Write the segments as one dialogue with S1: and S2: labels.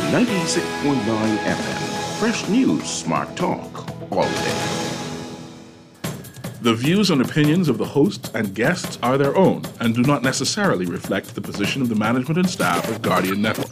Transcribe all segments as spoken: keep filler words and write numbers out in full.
S1: ninety-six point nine F M. Fresh news, smart talk, all day. The views and opinions of the hosts and guests are their own and do not necessarily reflect the position of the management and staff of Guardian Network.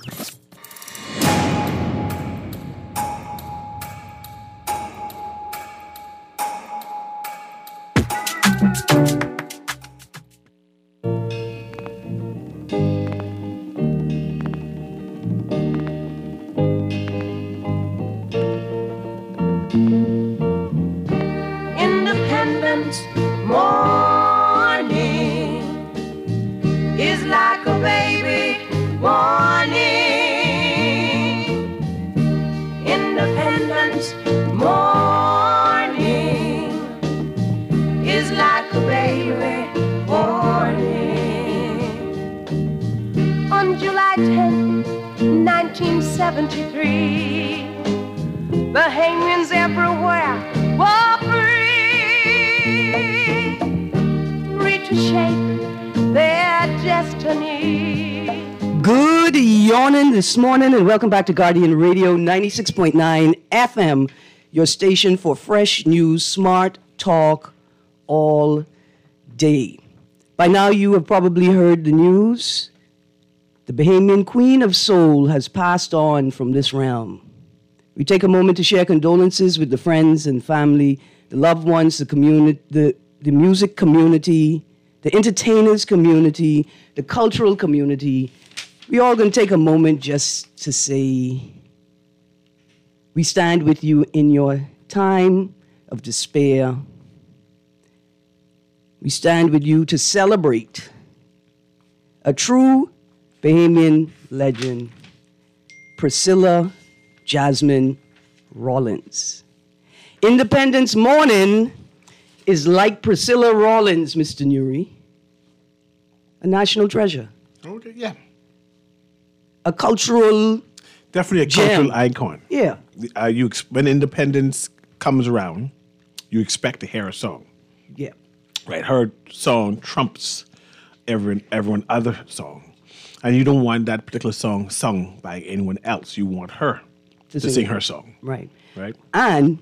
S2: This morning, and welcome back to Guardian Radio ninety-six point nine F M, your station for fresh news, smart talk all day. By now, you have probably heard the news. The Bahamian Queen of Soul has passed on from this realm. We take a moment to share condolences with the friends and family, the loved ones, the community, the, the music community, the entertainers community, the cultural community. We all going to take a moment just to say, we stand with you in your time of despair. We stand with you to celebrate a true Bahamian legend, Priscilla Jasmine Rollins. Independence Morning is like Priscilla Rollins, Mister Nuri, a national treasure.
S3: Okay, yeah.
S2: A cultural
S3: Definitely a
S2: gem.
S3: cultural icon.
S2: Yeah.
S3: Uh, you ex- when independence comes around, you expect to hear a song.
S2: Yeah.
S3: Right? Her song trumps every everyone other song. And you don't want that particular song sung by anyone else. You want her to, to sing, sing her song.
S2: Right.
S3: Right?
S2: And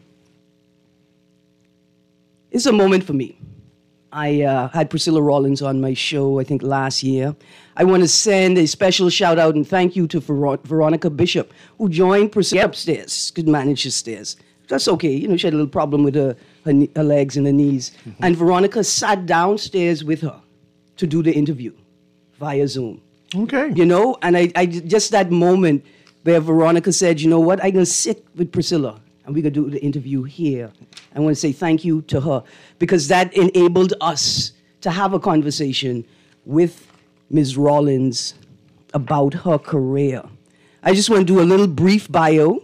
S2: it's a moment for me. I uh, had Priscilla Rollins on my show, I think, last year. I want to send a special shout out and thank you to Ver- Veronica Bishop, who joined Priscilla upstairs, could manage the stairs. That's okay. You know, she had a little problem with her, her, knee, her legs and her knees. Mm-hmm. And Veronica sat downstairs with her to do the interview via Zoom.
S3: Okay.
S2: You know, and I, I just that moment where Veronica said, you know what, I'm going to sit with Priscilla and we're going to do the interview here. I want to say thank you to her because that enabled us to have a conversation with Miz Rollins about her career. I just want to do a little brief bio,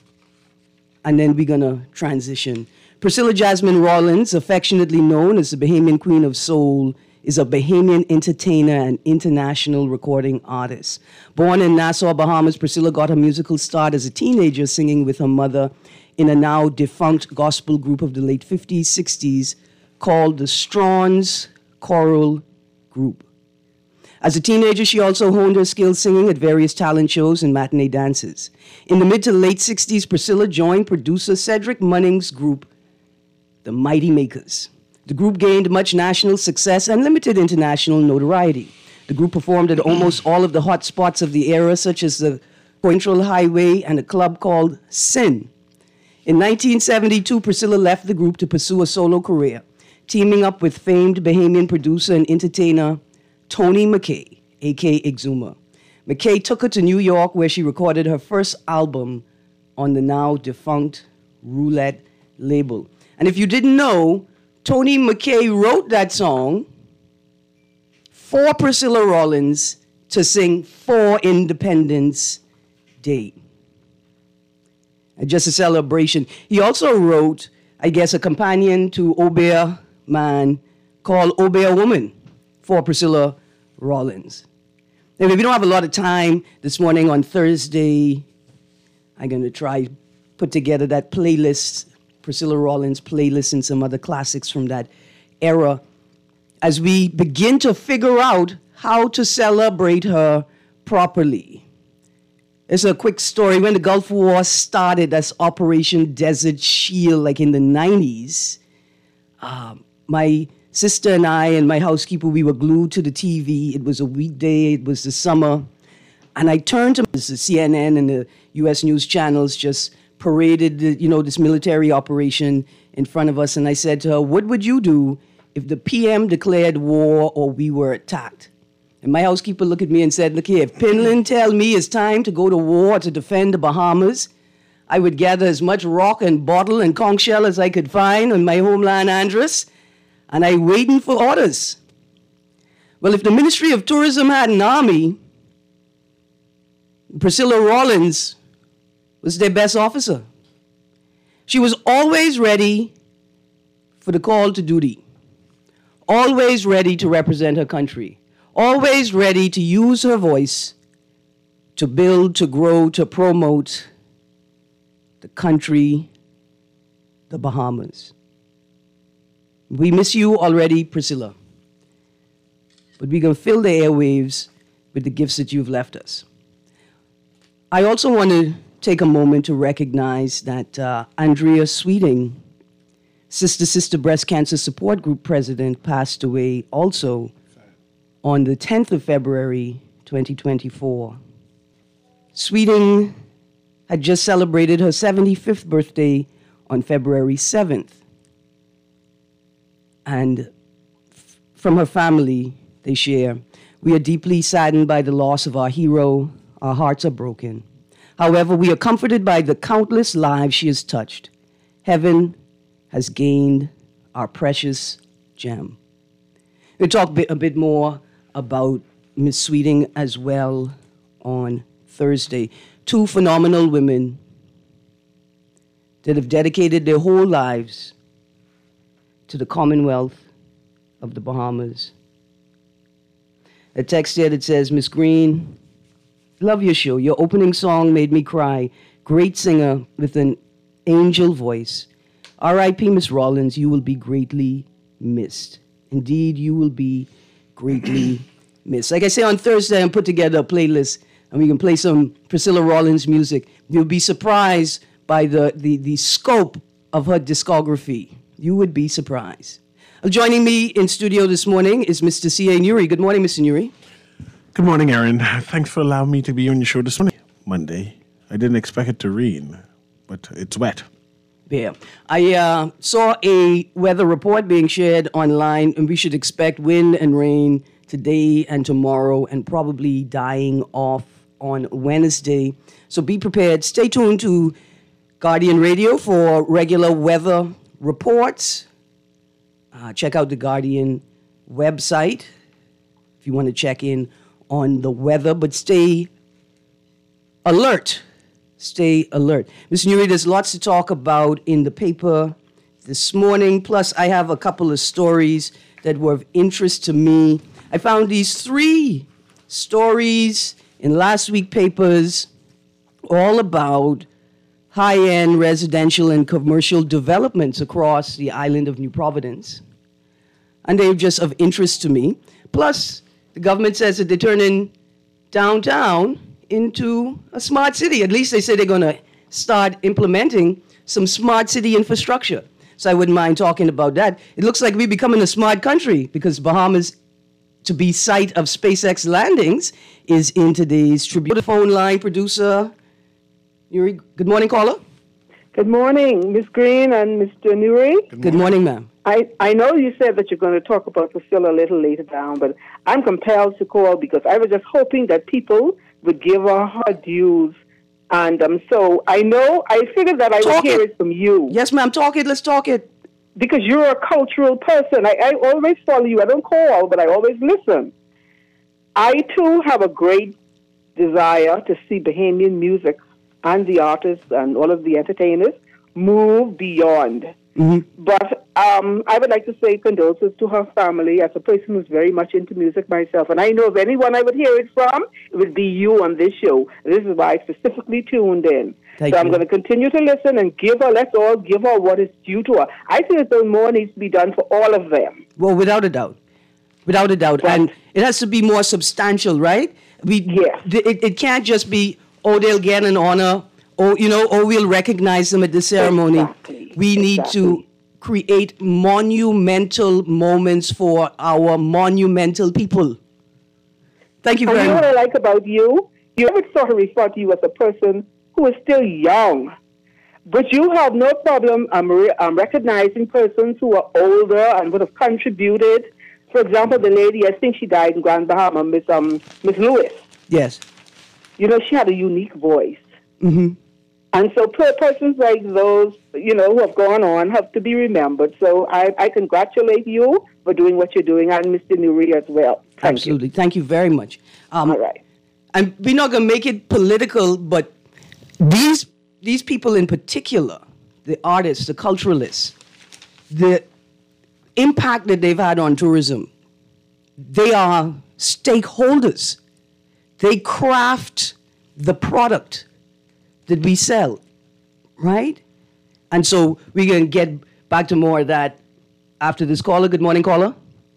S2: and then we're going to transition. Priscilla Jasmine Rollins, affectionately known as the Bahamian Queen of Soul, is a Bahamian entertainer and international recording artist. Born in Nassau, Bahamas, Priscilla got her musical start as a teenager singing with her mother in a now defunct gospel group of the late fifties, sixties called the Straughns Choral Group. As a teenager, she also honed her skills singing at various talent shows and matinee dances. In the mid to late sixties, Priscilla joined producer Cedric Munning's group, the Mighty Makers. The group gained much national success and limited international notoriety. The group performed at almost all of the hot spots of the era, such as the Pointral Highway and a club called Sin. In nineteen seventy-two, Priscilla left the group to pursue a solo career, teaming up with famed Bahamian producer and entertainer Tony McKay, a k a. Exuma. McKay took her to New York, where she recorded her first album on the now defunct Roulette label. And if you didn't know, Tony McKay wrote that song for Priscilla Rollins to sing for Independence Day. And just a celebration. He also wrote, I guess, a companion to Obeah Man called Obeah Woman for Priscilla Rollins. And if we don't have a lot of time this morning on Thursday, I'm going to try put together that playlist, Priscilla Rollins playlist, and some other classics from that era as we begin to figure out how to celebrate her properly. It's a quick story. When the Gulf War started as Operation Desert Shield, like in the nineties, um, my sister and I and my housekeeper, we were glued to the T V. It was a weekday. It was the summer. And I turned to the C N N and the U S news channels just paraded, the, you know, this military operation in front of us. And I said to her, what would you do if the P M declared war or we were attacked? And my housekeeper looked at me and said, look here, if Pinland tell me it's time to go to war to defend the Bahamas, I would gather as much rock and bottle and conch shell as I could find on my homeland, Andros, and I waiting for orders. Well, if the Ministry of Tourism had an army, Priscilla Rawlins was their best officer. She was always ready for the call to duty, always ready to represent her country, always ready to use her voice to build, to grow, to promote the country, the Bahamas. We miss you already, Priscilla, but we're going to fill the airwaves with the gifts that you've left us. I also want to take a moment to recognize that uh, Andrea Sweeting, Sister Sister Breast Cancer Support Group president, passed away also on the tenth of February, twenty twenty-four. Sweeting had just celebrated her seventy-fifth birthday on February seventh. And f- from her family, they share, we are deeply saddened by the loss of our hero. Our hearts are broken. However, we are comforted by the countless lives she has touched. Heaven has gained our precious gem. We'll talk a bit more about Miss Sweeting as well on Thursday. Two phenomenal women that have dedicated their whole lives to the Commonwealth of the Bahamas. A text here that says, Miss Green, love your show. Your opening song made me cry. Great singer with an angel voice. R I P Miss Rawlins, you will be greatly missed. Indeed, you will be greatly missed. Like I say, on Thursday, I put together a playlist, and we can play some Priscilla Rawlins music. You'll be surprised by the, the, the scope of her discography. You would be surprised. Uh, joining me in studio this morning is Mister C A Nuri. Good morning, Mister Nuri.
S3: Good morning, Aaron. Thanks for allowing me to be on your show this morning. Monday. I didn't expect it to rain, but it's wet.
S2: Yeah. I uh, saw a weather report being shared online, and we should expect wind and rain today and tomorrow, and probably dying off on Wednesday. So be prepared. Stay tuned to Guardian Radio for regular weather reports. Uh, check out the Guardian website if you want to check in on the weather, but stay alert. Stay alert. Mister Nuri, there's lots to talk about in the paper this morning. Plus, I have a couple of stories that were of interest to me. I found these three stories in last week's papers all about high-end residential and commercial developments across the island of New Providence. And they're just of interest to me. Plus, the government says that they're turning downtown into a smart city. At least they say they're going to start implementing some smart city infrastructure. So I wouldn't mind talking about that. It looks like we're becoming a smart country because Bahamas, to be site of SpaceX landings, is in today's Tribune. The phone line producer, Nuri. Good morning, caller.
S4: Good morning, Miss Green and Mister Nuri.
S2: Good morning, Good morning ma'am.
S4: I, I know you said that you're going to talk about Priscilla a little later down, but I'm compelled to call because I was just hoping that people would give her her dues. And um, so I know, I figured that I
S2: talk
S4: would hear
S2: it.
S4: it from you.
S2: Yes, ma'am, talk it, let's talk it.
S4: Because you're a cultural person. I, I always follow you. I don't call, but I always listen. I, too, have a great desire to see Bahamian music and the artists and all of the entertainers move beyond. Mm-hmm. But um, I would like to say condolences to her family as a person who's very much into music myself. And I know if anyone I would hear it from, it would be you on this show. This is why I specifically tuned in.
S2: Thank
S4: so
S2: you.
S4: I'm going to continue to listen and give her, let's all give her what is due to her. I think that more needs to be done for all of them.
S2: Well, without a doubt. Without a doubt.
S4: Right.
S2: And it has to be more substantial, right? We,
S4: Yes.
S2: It, it can't just be, or they'll get an honor, or, you know, or we'll recognize them at the ceremony.
S4: Exactly.
S2: We need
S4: Exactly.
S2: to create monumental moments for our monumental people. Thank you
S4: And
S2: very
S4: you know what I
S2: much.
S4: like about you? You ever sort of refer to you as a person who is still young, but you have no problem um, re- um, recognizing persons who are older and would have contributed. For example, the lady, I think she died in Grand Bahama, Miss um, Miss Lewis.
S2: Yes.
S4: You know, she had a unique voice.
S2: Mm-hmm.
S4: And so per- persons like those, you know, who have gone on have to be remembered. So I, I congratulate you for doing what you're doing, and Mister Nuri as well. Thank
S2: Absolutely. Thank you very much. Um,
S4: you. All right.
S2: And we're not going to make it political, but these these people in particular, the artists, the culturalists, the impact that they've had on tourism, they are stakeholders. They craft the product that we sell, right? And so we're going to get back to more of that after this caller. Good morning, caller.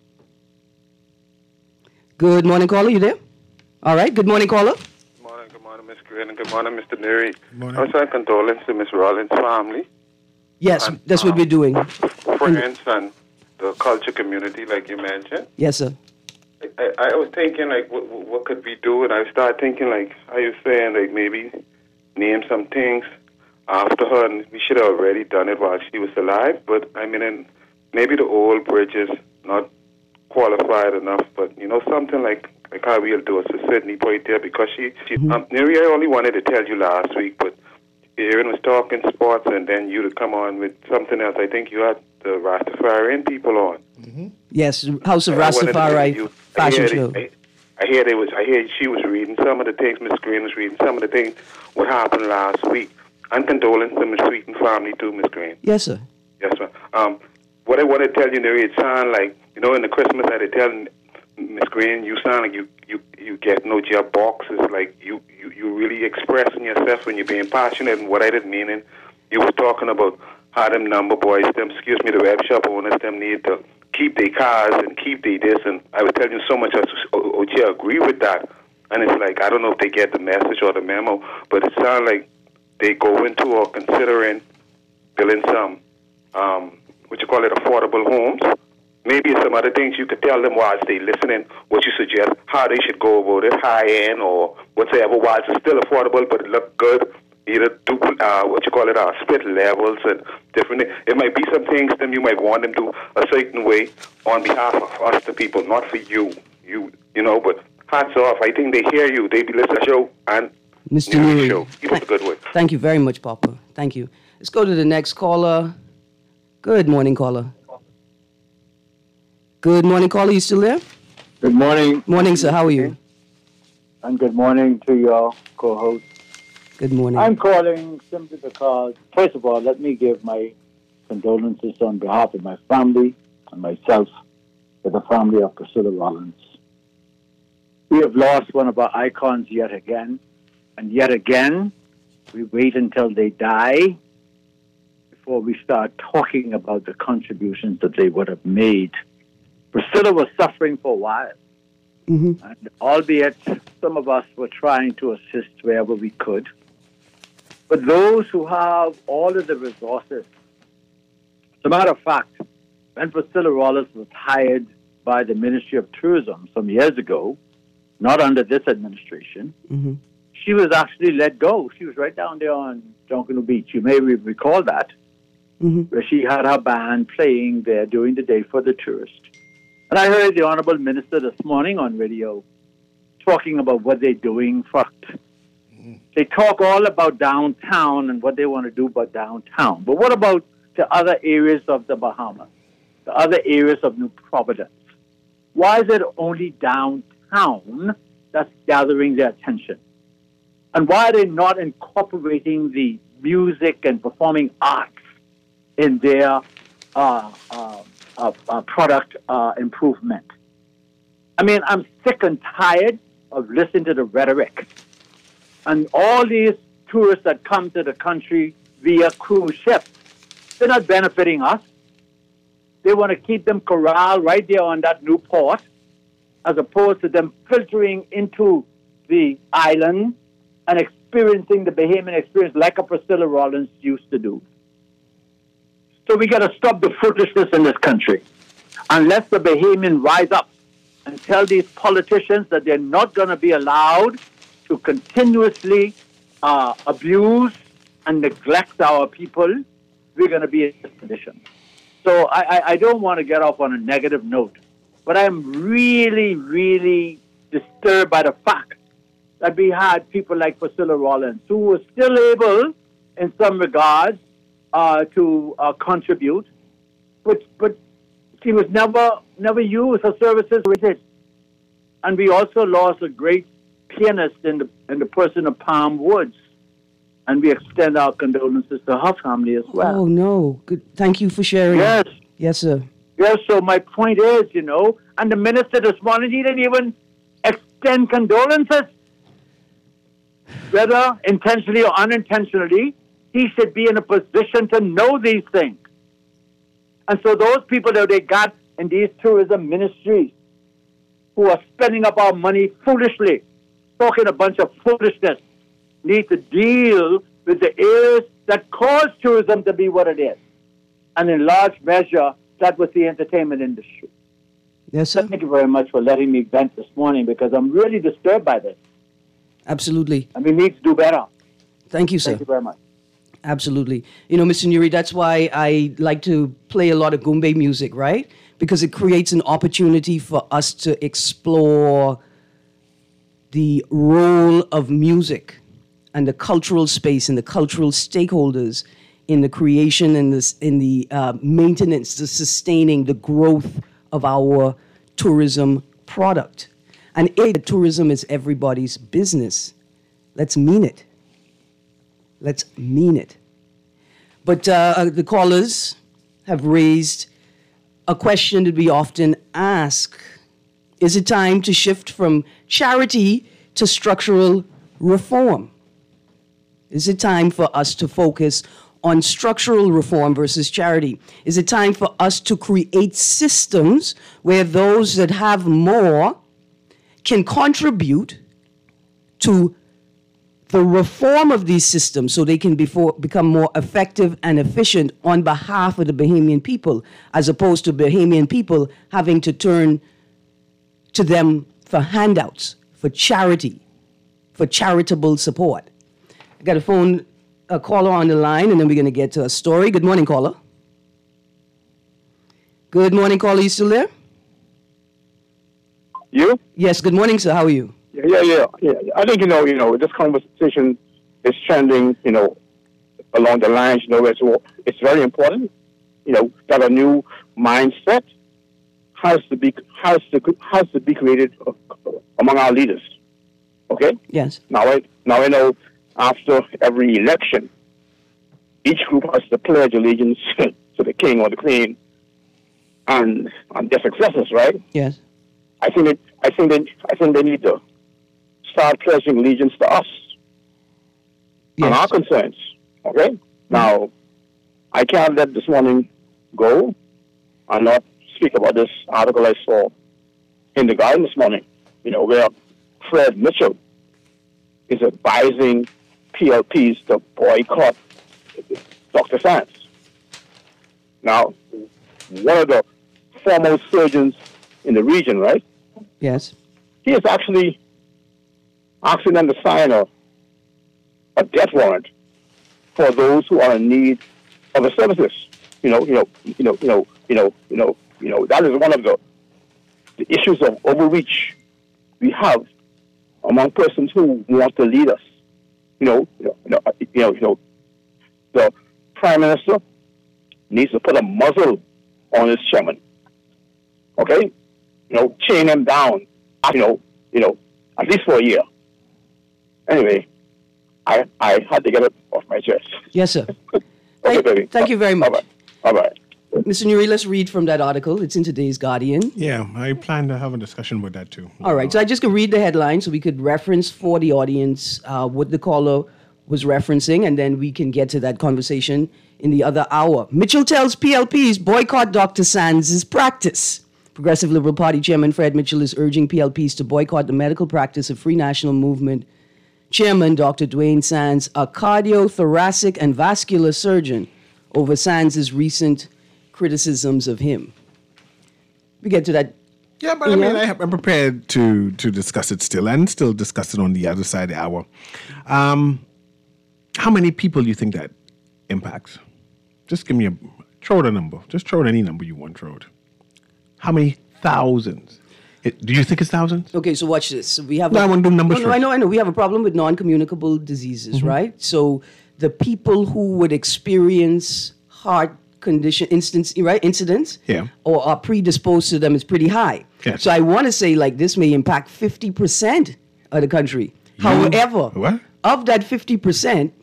S2: Good morning, caller. You there? All right. Good morning, caller.
S5: Good morning, good morning, Miss Green, and good morning, Mister Neary.
S3: morning.
S5: I was saying condolences to Miss Rollins' family,
S2: Yes,
S5: And,
S2: that's what
S5: um,
S2: we're doing.
S5: friends, and the culture community, like you mentioned.
S2: Yes, sir.
S5: I, I was thinking, like, what, what could we do? And I started thinking, like, how you saying, like, maybe name some things after her, and we should have already done it while she was alive. But, I mean, and maybe the old bridge is not qualified enough, but, you know, something like, like how we'll do it. So Sydney point there, because she, she
S2: Mm-hmm.
S5: um, Neri, I only wanted to tell you last week, but Aaron was talking sports, and then you to come on with something else. I think you had the Rastafarian people on.
S2: Yes, House of
S5: I wanted to tell
S2: Rastafari
S5: you, I
S2: fashion
S5: heard
S2: show.
S5: it- I, I heard it was. I heard she was reading some of the things. Miss Green was reading some of the things what happened last week. And condolences to Miss Wheaton family too, Miss Green.
S2: Yes, sir.
S5: Yes, ma'am. Um, what I want to tell you, Neri, it sound like you know in the Christmas I tell Miss Green, you sound like you you you get no job boxes. Like you you you really expressing yourself when you're being passionate. And what I didn't mean, and you was talking about how them number boys, them excuse me, the web shop owners, them need to keep their cars and keep their this. And I was telling you so much. I Ochi agree with that. And it's like I don't know if they get the message or the memo, but it sounds like they go into or considering building some um, what you call it affordable homes. Maybe some other things you could tell them whilst they listening, what you suggest, how they should go about it, high end or whatever, whilst it's still affordable but it look good. Either do uh, what you call it, uh, split levels and different. It might be some things them you might want them to a certain way on behalf of us, the people, not for you. You you know, but hats off. I think they hear you. They be listening to the show and
S2: Mister
S5: hear the
S2: Nuri.
S5: show. Keep up the good work.
S2: Thank you very much, Papa. Thank you. Let's go to the next caller. Good morning, caller. Good morning, caller. You still there?
S6: Good morning,
S2: Morning, sir. How are you?
S6: and good morning to your co-host.
S2: Good morning.
S6: I'm calling simply because, first of all, let me give my condolences on behalf of my family and myself to the family of Priscilla Rollins. We have lost one of our icons yet again, and yet again, we wait until they die before we start talking about the contributions that they would have made. Priscilla was suffering for a while.
S2: Mm-hmm.
S6: And albeit some of us were trying to assist wherever we could, but those who have all of the resources, as a matter of fact, when Priscilla Rollins was hired by the Ministry of Tourism some years ago, not under this administration,
S2: Mm-hmm.
S6: she was actually let go. She was right down there on Junkanoo Beach. You may re- recall that,
S2: Mm-hmm.
S6: where she had her band playing there during the day for the tourists. And I heard the Honorable Minister this morning on radio talking about what they're doing. Fact, they talk all about downtown and what they want to do about downtown. But what about the other areas of the Bahamas, the other areas of New Providence? Why is it only downtown that's gathering their attention? And why are they not incorporating the music and performing arts in their uh, uh, uh, uh, product uh, improvement? I mean, I'm sick and tired of listening to the rhetoric. And all these tourists that come to the country via cruise ships, they're not benefiting us. They want to keep them corralled right there on that new port, as opposed to them filtering into the island and experiencing the Bahamian experience like a Priscilla Rollins used to do. So we got to stop the foolishness in this country. Unless the Bahamian rise up and tell these politicians that they're not going to be allowed to continuously uh, abuse and neglect our people, we're going to be in this condition. So I, I, I don't want to get off on a negative note, but I'm really, really disturbed by the fact that we had people like Priscilla Rollins who were still able, in some regards, uh, to uh, contribute, but but she was never never used. Her services were it. And we also lost a great pianist in the in the person of Palm Woods. And we extend our condolences to her family as well.
S2: Oh, no. Good. Thank you for sharing.
S6: Yes.
S2: Yes, sir.
S6: Yes, so my point is, you know, and the minister this morning, he didn't even extend condolences. Whether intentionally or unintentionally, he should be in a position to know these things. And so those people that they got in these tourism ministries who are spending up our money foolishly, talking a bunch of foolishness, need to deal with the areas that cause tourism to be what it is. And in large measure, that was the entertainment industry.
S2: Yes, sir.
S6: Thank you very much for letting me vent this morning because I'm really disturbed by this.
S2: Absolutely.
S6: And we need to do better.
S2: Thank you, sir.
S6: Thank you very much.
S2: Absolutely. You know, Mister Nuri, that's why I like to play a lot of Gumbe music, right? Because it creates an opportunity for us to explore the role of music and the cultural space and the cultural stakeholders in the creation and this, in the uh, maintenance, the sustaining, the growth of our tourism product. And A, tourism is everybody's business. Let's mean it. Let's mean it. But uh, the callers have raised a question that we often ask. Is it time to shift from charity to structural reform? Is it time for us to focus on structural reform versus charity? Is it time for us to create systems where those that have more can contribute to the reform of these systems so they can before, become more effective and efficient on behalf of the Bahamian people, as opposed to Bahamian people having to turn to them for handouts, for charity, for charitable support? I got a phone a caller on the line, and then we're going to get to a story. Good morning, caller. Good morning, caller. You still there?
S7: You?
S2: Yes. Good morning, sir. How are you?
S7: Yeah, yeah, yeah. I think, you know, you know, this conversation is trending, you know, along the lines, you know, it's, it's very important, you know, that a new mindset has to be has to has to be created among our leaders. Okay?
S2: Yes.
S7: Now I now I know after every election, each group has to pledge allegiance to the king or the queen and and their successors, right?
S2: Yes.
S7: I think that I think they I think they need to start pledging allegiance to us
S2: Yes.
S7: and our concerns. Okay? Mm-hmm. Now, I can't let this morning go and not speak about this article I saw in the Guardian this morning, you know, where Fred Mitchell is advising P L Ps to boycott Doctor Sands. Now, one of the foremost surgeons in the region, right?
S2: Yes.
S7: He is actually asking them to sign a, a death warrant for those who are in need of the services. You know, you know, you know, you know, you know, you know, you know. That is one of the, the issues of overreach we have among persons who want to lead us. You know, you know, you know, you know, you know the Prime Minister needs to put a muzzle on his chairman. Okay, you know, chain him down. You know, you know, at least for a year. Anyway, I I had to get it off my chest.
S2: Yes, sir.
S7: Okay,
S2: thank,
S7: baby.
S2: thank you very much.
S7: Bye bye. Bye bye.
S2: Mister Nuri, let's read from that article. It's in today's Guardian.
S3: Yeah, I plan to have a discussion with that too.
S2: All right, so I just could read the headline so we could reference for the audience uh, what the caller was referencing, and then we can get to that conversation in the other hour. Mitchell tells P L Ps boycott Doctor Sands' practice. Progressive Liberal Party Chairman Fred Mitchell is urging P L Ps to boycott the medical practice of Free National Movement Chairman Doctor Dwayne Sands, a cardiothoracic and vascular surgeon, over Sands' recent criticisms of him. We get to that.
S3: Yeah, but I mean, I, I'm prepared to to discuss it still, and still discuss it on the other side of the hour. Um, how many people do you think that impacts? Just give me a, throw out a number. Just throw out any number you want, throw it. How many thousands? It, do you think it's thousands?
S2: Okay, so watch this. So we have.
S3: No,
S2: a,
S3: I want to do numbers
S2: no, no,
S3: first.
S2: I know, I know. We have a problem with non-communicable diseases,
S3: Mm-hmm.
S2: right? So the people who would experience heart condition instance, right, incidents,
S3: Yeah.
S2: or are predisposed to them is pretty high.
S3: Yes.
S2: So I want to say like this may impact fifty percent of the country. However,
S3: What?
S2: of that fifty percent,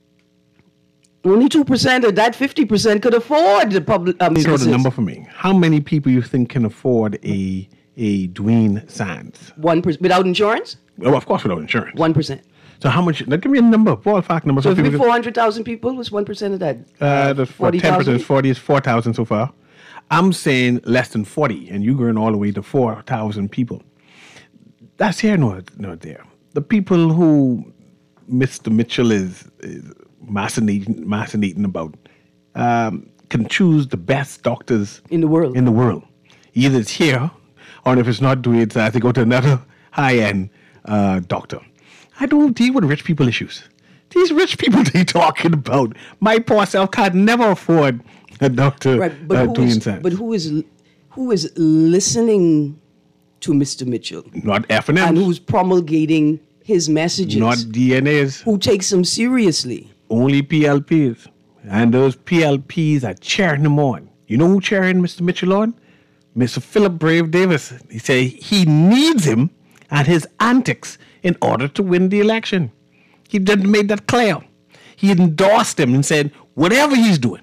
S2: only two percent of that fifty percent could afford the public. Um,
S3: Throw the
S2: services.
S3: number for me. How many people you think can afford a a Dwayne Sands?
S2: One percent without insurance.
S3: Well, of course, without insurance.
S2: One percent.
S3: So how much? Now give me a number, ballpark number.
S2: So if
S3: people
S2: we
S3: can-
S2: four hundred thousand people, was one percent of that?
S3: Uh, the
S2: forty
S3: ten percent
S2: thousand.
S3: is forty is four thousand so far. I'm saying less than forty, and you going all the way to four thousand people. That's here, no, not there. The people who Mister Mitchell is, is machinating, machinating about um, can choose the best doctors
S2: In the world.
S3: In the world, either it's here, or if it's not doing it, they go to another high-end uh, doctor. I don't deal with rich people issues. These rich people they talking about. My poor self can never afford a doctor
S2: Right, but,
S3: uh,
S2: who
S3: doing
S2: is,
S3: Sands.
S2: but who is who is listening to Mister Mitchell
S3: Not F and
S2: and
S3: M,
S2: who's promulgating his messages?
S3: not D N As,
S2: who takes them seriously?
S3: only P L Ps. And those P L Ps are cheering him on. You know who cheering Mister Mitchell on? Mister Philip Brave Davis. He say he needs him and his antics in order to win the election. He did made that clear. He endorsed him and said, whatever he's doing,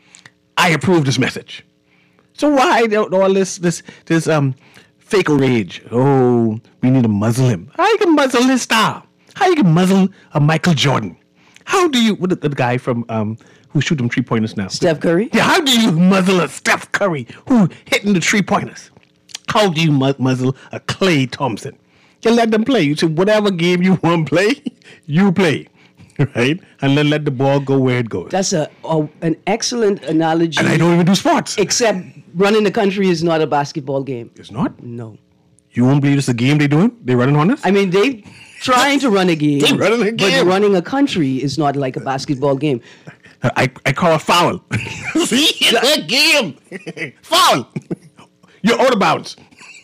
S3: I approve this message. So why all this this this um fake rage? Oh, we need to muzzle him. How you can muzzle his star? How you can muzzle a Michael Jordan? How do you, what the, the guy from um who shoot them three pointers now?
S2: Steph Curry?
S3: Yeah, how do you muzzle a Steph Curry who hitting the three pointers? How do you mu- muzzle a Klay Thompson? You let them play. You say whatever game you want to play, you play, right? And then let the ball go where it goes.
S2: That's a, a an excellent analogy.
S3: And I don't even do sports.
S2: Except running the country is not a basketball game.
S3: It's not.
S2: No.
S3: You won't believe it's a game they doing? They running on us?
S2: I mean, they trying to run a game.
S3: They running a game.
S2: But running a country is not like a basketball game.
S3: I, I call it foul. See? It's a game. Foul. You're out of bounds.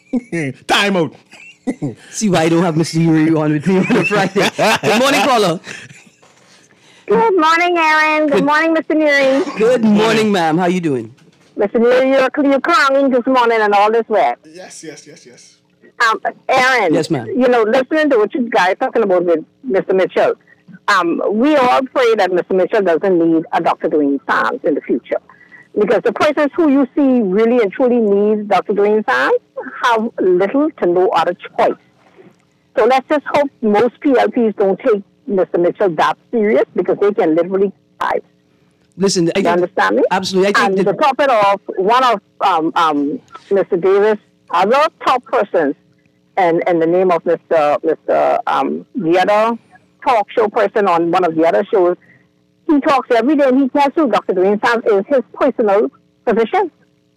S3: Time out.
S2: See why I don't have Mister Yuri on with me on a Friday. Good morning, caller.
S8: Good morning, Aaron. Good, morning, Mister Neary.
S2: Good morning, ma'am. How you doing?
S8: Mister Neary, you're, you're clowning this morning and all this wet.
S3: Yes, yes, yes, yes.
S8: Um, Aaron.
S2: Yes, ma'am.
S8: You know, listening to what you guys talking about with Mister Mitchell, um, we all pray that Mister Mitchell doesn't need a Doctor Dwayne Sands in the future. Because the persons who you see really and truly need Doctor Dwayne Sands have little to no other choice. So let's just hope most P L Ps don't take Mister Mitchell that serious because they can literally die.
S2: Listen, I
S8: You understand me?
S2: Absolutely. I
S8: And
S2: think
S8: to
S2: that,
S8: top it off, one of um, um, Mister Davis' other top persons, and in the name of Mister Mister Um, the other talk show person on one of the other shows, he talks every day and he tells you Doctor Dwayne Sands is his personal physician.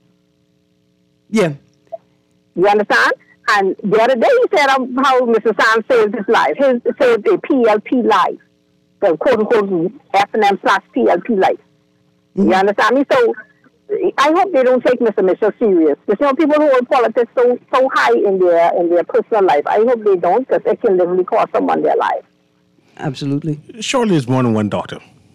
S2: yeah.
S8: You understand? And the other day he said um, how Mister Sands saved his life. His saved a P L P life. The quote-unquote F and M slash P L P life. You understand me? So I hope they don't take Mister Mitchell serious. Because, you know, people who hold politics so so high in their in their personal life, I hope they don't, because it can literally cost someone their life.
S2: Absolutely.
S3: Surely there's more than one doctor.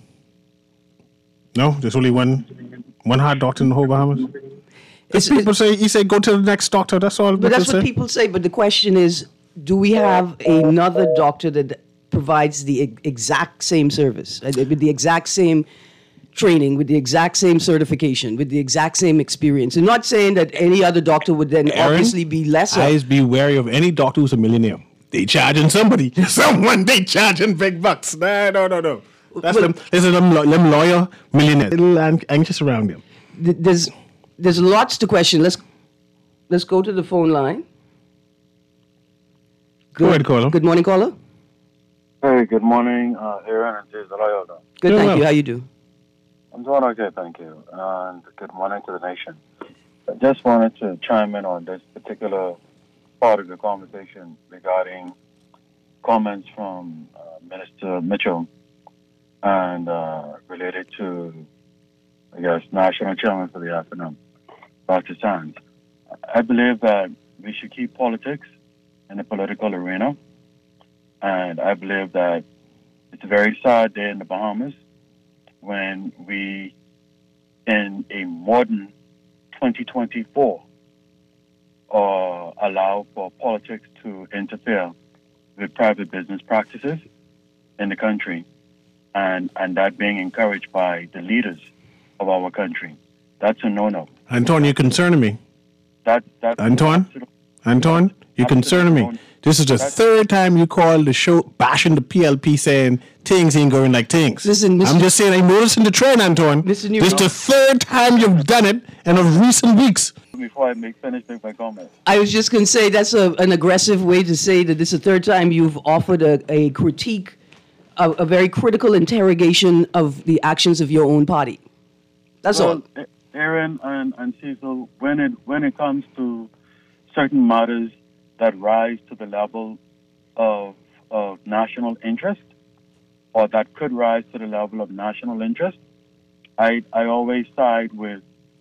S3: No, there's only one one heart doctor in the whole Bahamas.
S2: It's-
S3: People say he said go to the next doctor. That's all.
S2: But that's what people say. But the question is, do we have another doctor that provides the e- exact same service, uh, with the exact same training, with the exact same certification, with the exact same experience? I'm not saying that any other doctor would then
S3: Aaron,
S2: obviously be lesser.
S3: Always be wary of any doctor who's a millionaire. They charging somebody. Someone they charging big bucks. No, no, no, no. That's
S2: Well-
S3: them. This is them, law- them lawyer millionaires. Little an- anxious around them.
S2: Th- there's there's lots to question. Let's let's go to the phone line.
S3: Go ahead, caller.
S2: Good morning, caller.
S9: Hey, good morning, uh, Aaron and Jason. How y'all doing?
S2: Good,
S3: Doing
S2: thank
S3: well.
S2: you. How you do?
S9: I'm doing okay, thank you. And good morning to the nation. I just wanted to chime in on this particular part of the conversation regarding comments from uh, Minister Mitchell and uh, related to, I guess, National Chairman for the F N M, Doctor Sands. I believe that we should keep politics in the political arena. And I believe that it's a very sad day in the Bahamas when we, in a modern twenty twenty-four, uh, allow for politics to interfere with private business practices in the country, and, and that being encouraged by the leaders of our country. That's a no-no.
S3: Antoine, you're concerning me.
S9: That, that,
S3: Antoine?
S9: absolute-
S3: Antoine, you're concerning me.
S9: no-no.
S3: This is the
S9: That's-
S3: third time you called the show bashing the P L P saying things ain't going like things.
S2: Listen, Mister
S3: I'm just saying I'm noticing the trend, Antoine.
S2: Mister
S3: This is
S2: Newman.
S3: the third time you've done it in of recent weeks.
S9: Before I make finish make my comments.
S2: I was just going to say that's a, an aggressive way to say that this is the third time you've offered a, a critique, a, a very critical interrogation of the actions of your own party. That's all.
S9: Well, Aaron and, and Cecil, when it when it comes to certain matters that rise to the level of of national interest, or that could rise to the level of national interest, I I always side with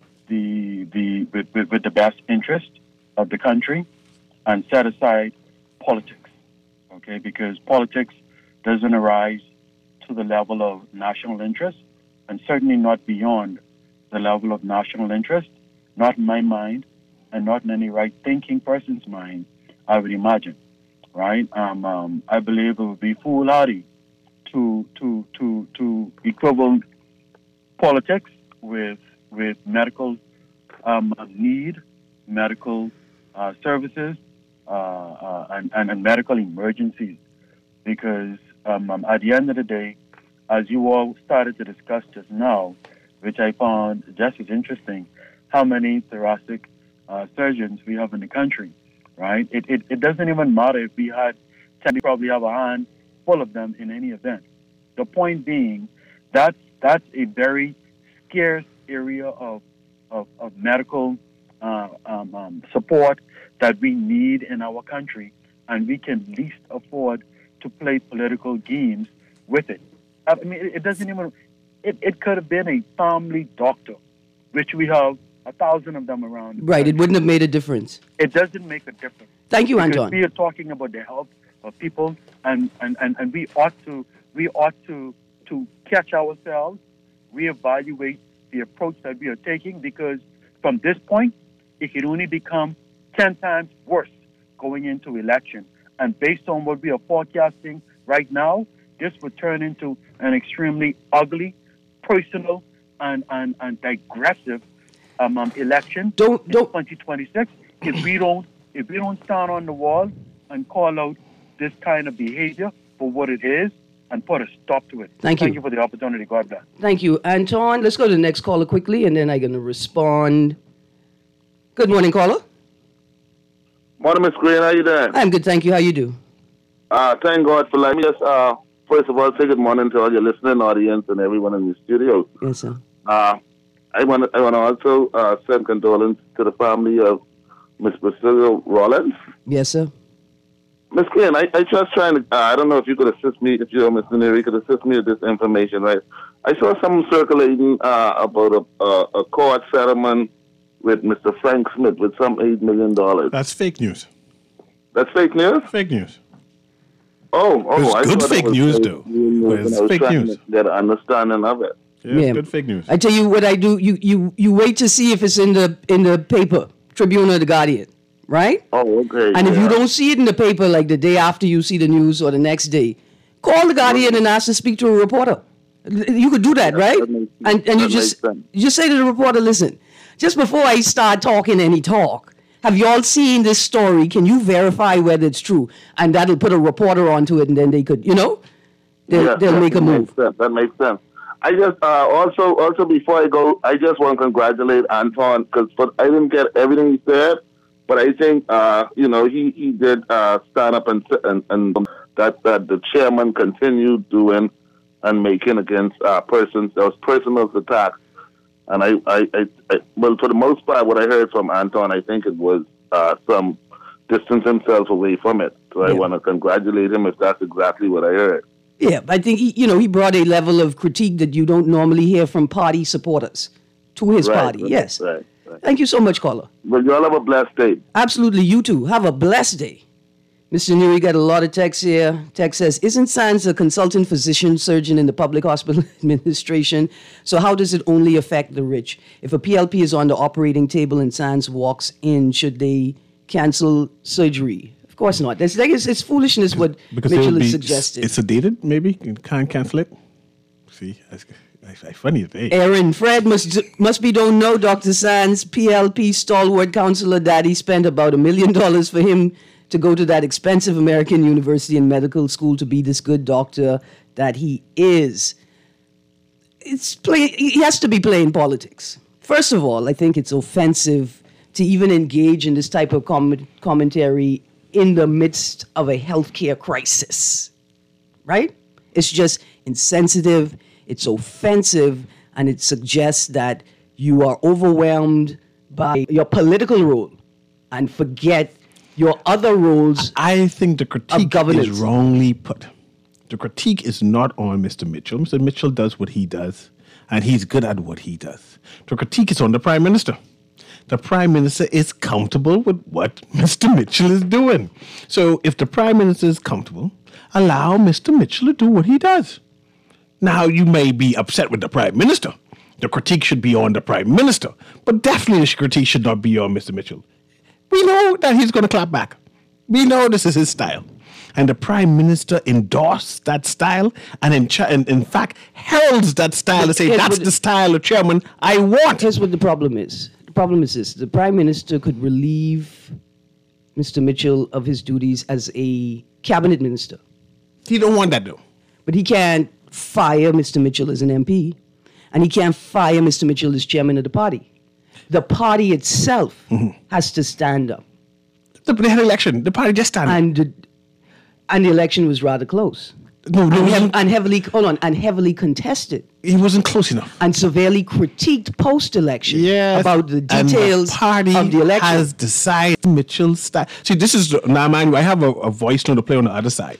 S9: the the with, with, with the best interest of the country and set aside politics. Okay, because politics doesn't arise to the level of national interest, and certainly not beyond the level of national interest, not in my mind, and not in any right-thinking person's mind, I would imagine, right? Um, um, I believe it would be foolhardy to to to to equivalent politics with with medical um, need, medical uh, services, uh, uh, and, and, and medical emergencies, because um, um, at the end of the day, as you all started to discuss just now, which I found just as interesting, how many thoracic uh, surgeons we have in the country, right? It, it it doesn't even matter if we had, we probably have a hand full of them in any event. The point being, that's, that's a very scarce area of, of, of medical uh, um, um, support that we need in our country, and we can least afford to play political games with it. I mean, it, it doesn't even, it, it could have been a family doctor, which we have a thousand of them around.
S2: Right, it wouldn't have made a difference.
S9: It doesn't make a difference.
S2: Thank you,
S9: Because
S2: Antoine.
S9: we are talking about the health of people, and, and, and, and we ought to we ought to to catch ourselves, reevaluate the approach that we are taking, because from this point, it can only become ten times worse going into election. And based on what we are forecasting right now, this would turn into an extremely ugly, personal, and, and, and digressive um, um, election
S2: Don't
S9: in
S2: don't
S9: twenty twenty-six if we don't if we don't stand on the wall and call out this kind of behavior for what it is and put a stop to it.
S2: Thank you.
S9: Thank you for the opportunity. God bless.
S2: Thank you, Antoine. Let's go to the next caller quickly, and then I'm going to respond. Good morning, caller.
S10: Morning, Miss Green. How you doing?
S2: I'm good, thank you. How you do?
S10: Uh, thank God for letting me just, uh, first of all, say good morning to all your listening audience and everyone in the studio.
S2: Yes, sir.
S10: Uh, I want to I want to also uh, send condolences to the family of Miss Priscilla Rollins.
S2: Yes, sir.
S10: Miss Green, I, I just trying to, uh, I don't know if you could assist me, if you or Mister Neary could assist me with this information, right? I saw something circulating uh, about a, a, a court settlement with Mister Frank Smith with some eight million dollars.
S3: That's fake news.
S10: That's fake news?
S3: Fake news.
S10: Oh, oh,
S3: It's
S10: I
S3: good
S10: thought
S3: fake
S10: it was
S3: news,
S10: fake
S3: though.
S10: news,
S3: But
S10: and
S3: it's
S10: I was
S3: fake
S10: trying
S3: news.
S10: to get an understanding of it.
S3: Yeah, it's
S2: Yeah.
S3: good fake news.
S2: I tell you what I do. You you you wait to see if it's in the in the paper, Tribune or the Guardian, right?
S10: Oh, okay.
S2: And if you
S10: yeah.
S2: don't see it in the paper, like the day after you see the news or the next day, call the Guardian and ask to speak to a reporter. You could do that,
S10: Yeah,
S2: right?
S10: that makes sense.
S2: And and you
S10: That
S2: just
S10: makes sense.
S2: you just say to the reporter, listen, just before I start talking any talk, have you all seen this story? Can you verify whether it's true? And that'll put a reporter onto it, and then they could, you know, they'll,
S10: Yeah,
S2: they'll
S10: yeah,
S2: make a
S10: that
S2: move.
S10: Makes sense. That makes sense. I just uh, also also before I go, I just want to congratulate Anton because I didn't get everything he said, but I think uh, you know he he did uh, stand up and and, and that, that the chairman continued doing and making against uh, persons. There was personal attacks. And I, I, I, I, well, for the most part, what I heard from Anton, I think it was uh, some distance himself away from it. So I
S2: Yeah.
S10: want to congratulate him if that's exactly what I heard.
S2: Yeah, I think, he, you know, he brought a level of critique that you don't normally hear from party supporters to his
S10: Right,
S2: party.
S10: right,
S2: Yes.
S10: Right, right.
S2: Thank you so much, caller.
S10: Well, you all have a blessed day.
S2: Absolutely, you too. Have a blessed day. Mister Nuri got a lot of texts here. Text says, isn't Sands a consultant physician surgeon in the public hospital administration? So how does it only affect the rich? If a P L P is on the operating table and Sands walks in, should they cancel surgery? Of course not. That's, like, it's, it's foolishness what
S3: Because it
S2: Mitchell
S3: would
S2: has
S3: be
S2: suggested.
S3: it's sedated, maybe? You can't cancel it? See, that's, that's, that's funny. Hey.
S2: Aaron, Fred must must be don't know Doctor Sands, P L P stalwart counselor daddy spent about a million dollars for him to go to that expensive American university and medical school to be this good doctor that he is. It's play, he has to be playing politics. First of all, I think it's offensive to even engage in this type of com- commentary in the midst of a healthcare crisis, right? It's just insensitive, it's offensive, and it suggests that you are overwhelmed by your political role and forget your other roles.
S3: I think the critique
S2: governance.
S3: is wrongly put. The critique is not on Mister Mitchell. Mister Mitchell does what he does, and he's good at what he does. The critique is on the Prime Minister. The Prime Minister is comfortable with what Mister Mitchell is doing. So if the Prime Minister is comfortable, allow Mister Mitchell to do what he does. Now, you may be upset with the Prime Minister. The critique should be on the Prime Minister, but definitely the critique should not be on Mister Mitchell. We know that he's going to clap back. We know this is his style. And the Prime Minister endorsed that style and in, ch- and in fact heralds that style to say,
S2: Here's
S3: that's
S2: what-
S3: the style of chairman I want.
S2: Here's what the problem is. The problem is this. The Prime Minister could relieve Mister Mitchell of his duties as a cabinet minister.
S3: He don't want that, though.
S2: But he can't fire Mister Mitchell as an M P, and he can't fire Mister Mitchell as chairman of the party. The party itself has to stand up.
S3: The, they had an election. The party just started.
S2: And the, and the election was rather close.
S3: no, no,
S2: And,
S3: he,
S2: hev- and heavily, hold on, and heavily contested.
S3: he wasn't close enough.
S2: And severely critiqued post-election
S3: Yes.
S2: about the
S3: And
S2: details
S3: the party
S2: of the election.
S3: has decided Mitchell's style. See, this is, now mind you, I have a, a voice note to play on the other side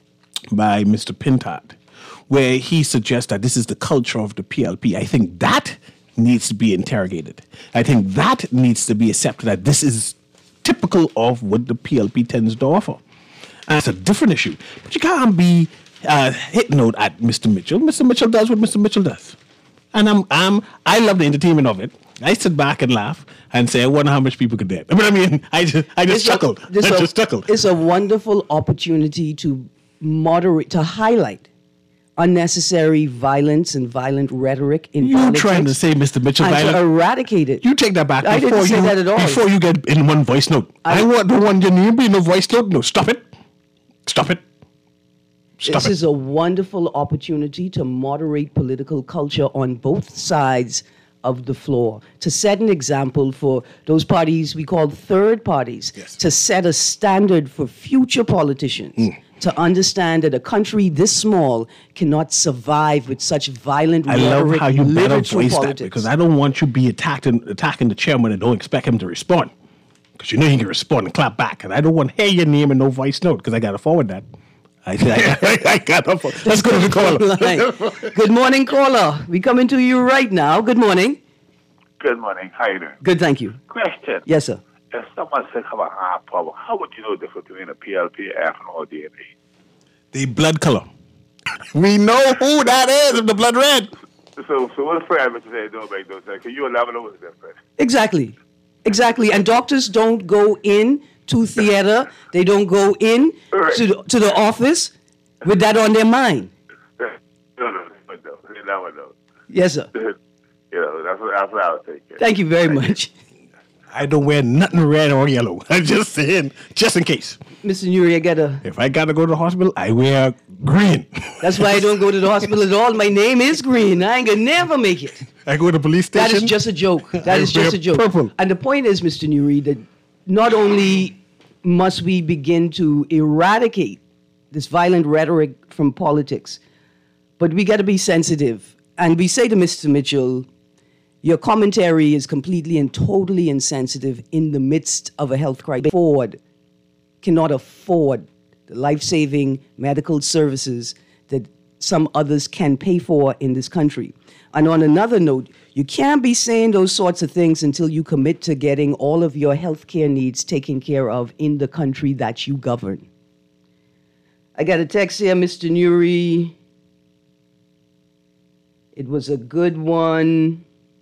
S3: by Mister Pintard, where he suggests that this is the culture of the P L P. I think that needs to be interrogated. I think that needs to be accepted, that this is typical of what the P L P tends to offer. And it's a different issue. But you can't be uh, hitting out at Mister Mitchell. Mister Mitchell does what Mister Mitchell does. And I'm, I'm, I love the entertainment of it. I sit back and laugh and say, I wonder how much people could get. But I mean, I just, I just
S2: It's a-
S3: chuckled. I
S2: it's a-
S3: just chuckled.
S2: It's a wonderful opportunity to moderate, to highlight unnecessary violence and violent rhetoric in
S3: You
S2: politics.
S3: trying to say Mister Mitchell
S2: and to
S3: violent?
S2: eradicate it.
S3: You take that back
S2: I
S3: before
S2: didn't say
S3: you
S2: that at all.
S3: before you get in one voice note. I,
S2: I-
S3: want don't want your name be in a voice note. No, stop it. Stop it. Stop
S2: This
S3: it.
S2: is a wonderful opportunity to moderate political culture on both sides of the floor, to set an example for those parties we call third parties,
S3: Yes.
S2: to set a standard for future politicians,
S3: Mm.
S2: to understand that a country this small cannot survive with such violent
S3: I love
S2: rhetoric
S3: how you better
S2: littered through
S3: voice that,
S2: politics.
S3: because I don't want you be attacking attacking the chairman and don't expect him to respond, because you know he can respond and clap back, and I don't want to hear your name in no voice note because I got to forward that. I, I, I got to forward. Let's go to the caller.
S2: Line. Good morning, caller. We coming to you right now. Good morning.
S11: Good morning. How you doing?
S2: Good, thank you.
S11: Question.
S2: Yes, sir.
S11: If someone says have a heart problem, how would you know the difference between a P L P, F, and or D N A?
S3: The blood color. We know who that is if the blood red.
S11: So, so what's Fred would say don't make no sense? Can you elaborate what's the difference?
S2: Exactly. Exactly. And doctors don't go in to theater. They don't go in
S11: Right.
S2: to, the, to the office with that on their mind.
S11: No, no, no, no, no, no.
S2: Yes, sir.
S11: You know, that's what, that's what I would think.
S2: Thank you very much.
S3: I don't wear nothing red or yellow. I'm just saying, just in case.
S2: Mister Nuri, I gotta,
S3: If I got to go to the hospital, I wear green.
S2: that's why I don't go to the hospital at all. My name is Green. I ain't gonna never make it.
S3: I go to the police station.
S2: That is just a joke. That
S3: I
S2: is just
S3: wear
S2: a joke.
S3: purple.
S2: And the point is, Mister Nuri, that not only must we begin to eradicate this violent rhetoric from politics. But we got to be sensitive. And we say to Mister Mitchell, your commentary is completely and totally insensitive in the midst of a health crisis. Ford cannot afford the life-saving medical services that some others can pay for in this country. And on another note, you can't be saying those sorts of things until you commit to getting all of your health care needs taken care of in the country that you govern. I got a text here, Mister Nuri. It was a good one.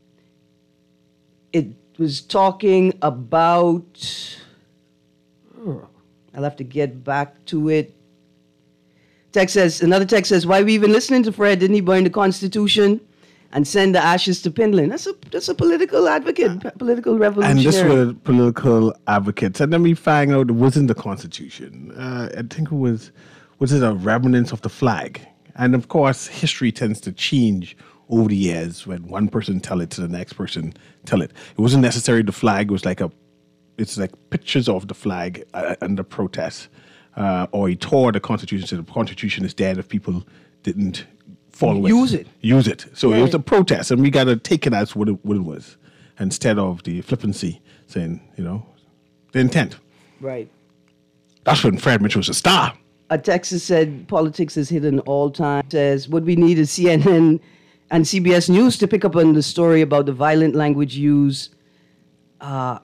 S2: It was talking about, oh, I'll have to get back to it. Text says, another text says, why are we even listening to Fred? Didn't he burn the Constitution and send the ashes to Pinland? That's a that's a political advocate, p- political revolutionary.
S3: And this were political advocates. And then we found out it wasn't the Constitution. Uh, I think it was, was it a remnants of the flag? And of course, history tends to change over the years when one person tell it to the next person tell it. It wasn't necessarily the flag. It was like a, it's like pictures of the flag uh, under protest. Uh, or he tore the Constitution, so the Constitution is dead if people didn't follow
S2: Use
S3: it.
S2: it.
S3: Use it. So
S2: Yeah.
S3: it was a protest, and we got to take it as what it, what it was, instead of the flippancy saying, you know, the intent.
S2: Right.
S3: That's when Fred Mitchell was a star.
S2: A Texas said politics is hidden all time. Says what we need is C N N and C B S News to pick up on the story about the violent language used uh,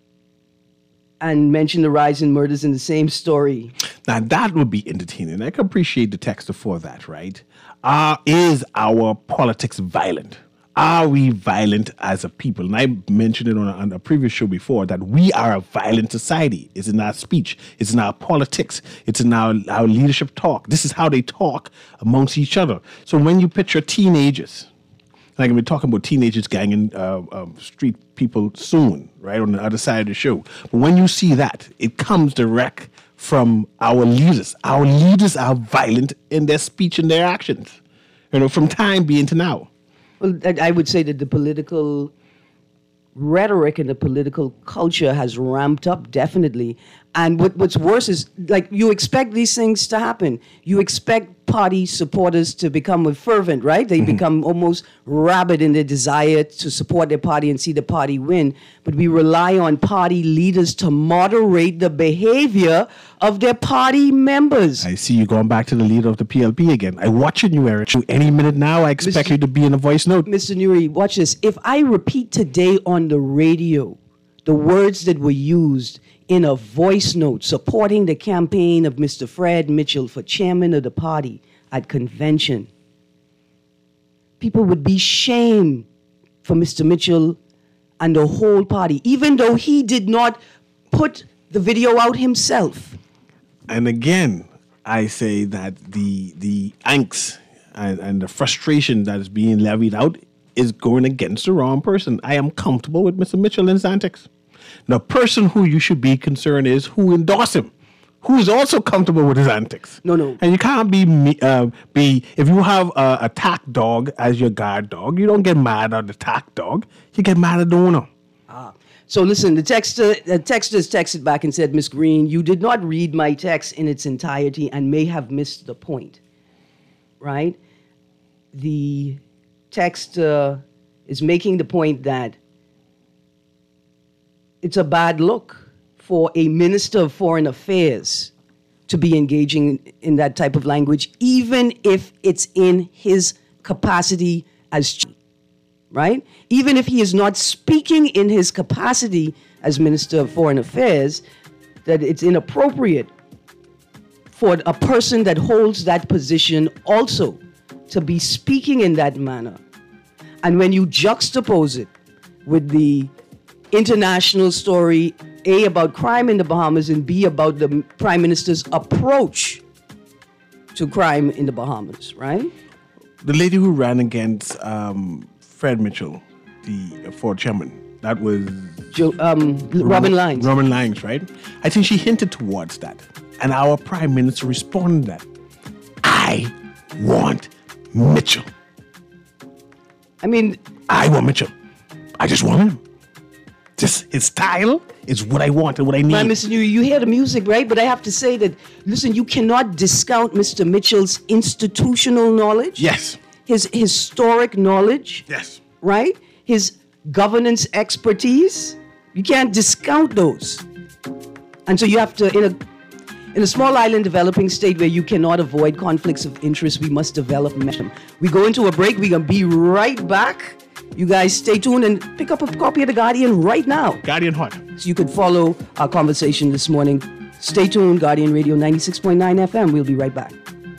S2: and mention the rise in murders in the same story.
S3: Now, that would be entertaining. I can appreciate the text for that, right? Uh, is our politics violent? Are we violent as a people? And I mentioned it on a, on a previous show before that we are a violent society. It's in our speech. It's in our politics. It's in our, our leadership talk. This is how they talk amongst each other. So when you picture teenagers, like we're talking about teenagers ganging uh, uh, street people soon, right, on the other side of the show. But when you see that, it comes direct from our leaders. Our leaders are violent in their speech and their actions, you know, from time being to now.
S2: Well, I I would say that the political rhetoric and the political culture has ramped up, definitely. And what, what's worse is, like, you expect these things to happen. You expect party supporters to become fervent, right? They mm-hmm. become almost rabid in their desire to support their party and see the party win. But we rely on party leaders to moderate the behavior of their party members.
S3: I see you going back to the leader of the P L P again. I'm watching you, Eric. Any minute now, I expect Mister you to be in a voice note.
S2: Mister Nuri, watch this. If I repeat today on the radio the words that were used in a voice note supporting the campaign of Mister Fred Mitchell for chairman of the party at convention, people would be shamed for Mister Mitchell and the whole party, even though he did not put the video out himself.
S3: And again, I say that the the angst and, and the frustration that is being levied out is going against the wrong person. I am comfortable with Mister Mitchell and his antics. The person who you should be concerned is who endorsed him, who is also comfortable with his antics.
S2: No, no.
S3: And you can't be, uh, be if you have a attack dog as your guard dog, you don't get mad at the attack dog. You get mad at the owner.
S2: Ah. So listen, the texter, the texters texted back and said, Miss Green, you did not read my text in its entirety and may have missed the point, right? The text uh, is making the point that it's a bad look for a minister of foreign affairs to be engaging in that type of language, even if it's in his capacity as, right? Even if he is not speaking in his capacity as Minister of Foreign Affairs, that it's inappropriate for a person that holds that position also to be speaking in that manner. And when you juxtapose it with the international story, A, about crime in the Bahamas, and B, about the Prime Minister's approach to crime in the Bahamas, right?
S3: The lady who ran against um, Fred Mitchell, the Ford chairman, that was...
S2: Jo- um, Robin Lines.
S3: Robin Lines, right? I think she hinted towards that. And our Prime Minister responded that, I want Mitchell.
S2: I mean...
S3: I want Mitchell. I just want him. Just his style, is what I want and what I need.
S2: Man, Mister New, you hear the music, right? But I have to say that, listen, you cannot discount Mister Mitchell's institutional knowledge.
S3: Yes.
S2: His historic knowledge.
S3: Yes.
S2: Right? His governance expertise. You can't discount those. And so you have to, in a in a small island developing state where you cannot avoid conflicts of interest, we must develop them. We go into a break. We're going to be right back. You guys stay tuned and pick up a copy of The Guardian right now.
S3: Guardian Hot.
S2: So you could follow our conversation this morning. Stay tuned, Guardian Radio ninety-six point nine F M. We'll be right back.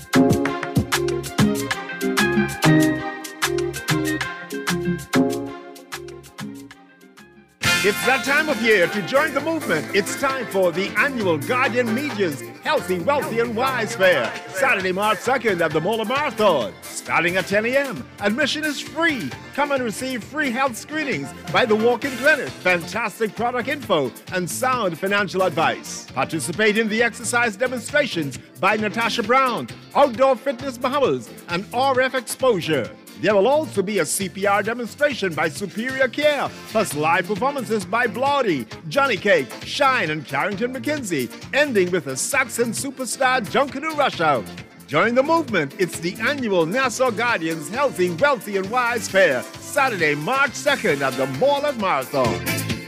S12: It's that time of year to join the movement. It's time for the annual Guardian Media's Healthy, Wealthy and Wise Fair, Saturday, March second at the Mola Marathon. Starting at ten a.m. Admission is free. Come and receive free health screenings by the walk-in clinic, fantastic product info, and sound financial advice. Participate in the exercise demonstrations by Natasha Brown, Outdoor Fitness Bahamas, and R F Exposure. There will also be a C P R demonstration by Superior Care, plus live performances by Blawdy, Johnny Cake, Shine, and Carrington McKenzie, ending with a Saxon superstar Junkanoo Rush Out. Join the movement. It's the annual Nassau Guardians Healthy, Wealthy, and Wise Fair, Saturday, March second at the Mall of Marathon.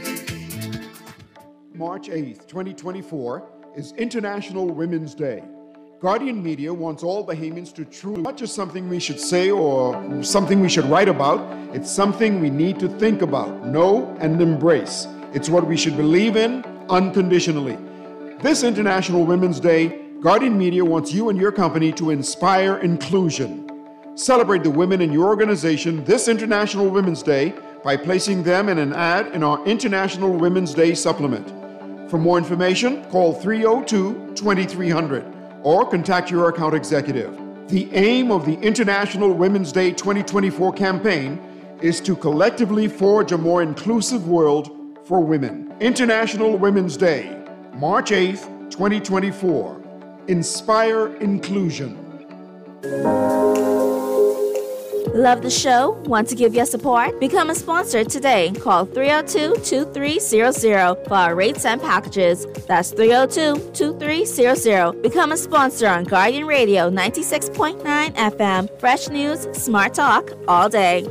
S13: March eighth, twenty twenty-four is International Women's Day. Guardian Media wants all Bahamians to truly, not just something we should say or something we should write about, it's something we need to think about, know, and embrace. It's what we should believe in unconditionally. This International Women's Day, Guardian Media wants you and your company to inspire inclusion. Celebrate the women in your organization this International Women's Day by placing them in an ad in our International Women's Day supplement. For more information, call three oh two, twenty-three hundred. Or contact your account executive. The aim of the International Women's Day twenty twenty-four campaign is to collectively forge a more inclusive world for women. International Women's Day, March eighth, twenty twenty-four. Inspire inclusion.
S14: Love the show? Want to give your support? Become a sponsor today. Call three oh two, two three zero zero for our rates and packages. That's three oh two, two three zero zero. Become a sponsor on Guardian Radio ninety-six point nine F M. Fresh news, smart talk, all day.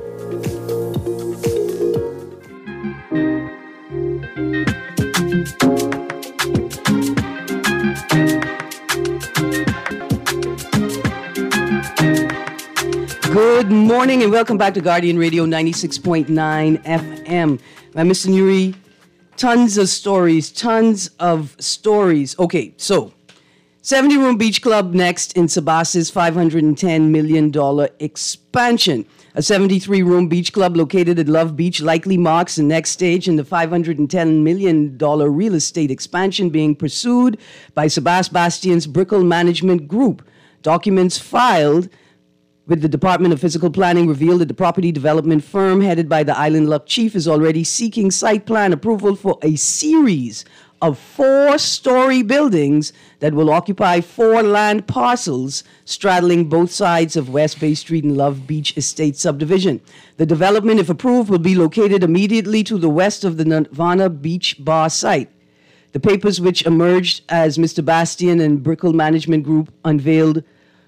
S2: Good morning and welcome back to Guardian Radio ninety-six point nine F M. Now, Mister Nuri, tons of stories, tons of stories. Okay, so seventy-room beach club next in Sabas's five hundred ten million dollars expansion. A seventy-three room beach club located at Love Beach likely marks the next stage in the five hundred ten million dollars real estate expansion being pursued by Sabas Bastian's Brickell Management Group. Documents filed with the Department of Physical Planning revealed that the property development firm headed by the Island Luck Chief is already seeking site plan approval for a series of four-story buildings that will occupy four land parcels straddling both sides of West Bay Street and Love Beach Estate subdivision. The development, if approved, will be located immediately to the west of the Nirvana Beach Bar site. The papers, which emerged as Mister Bastian and Brickell Management Group unveiled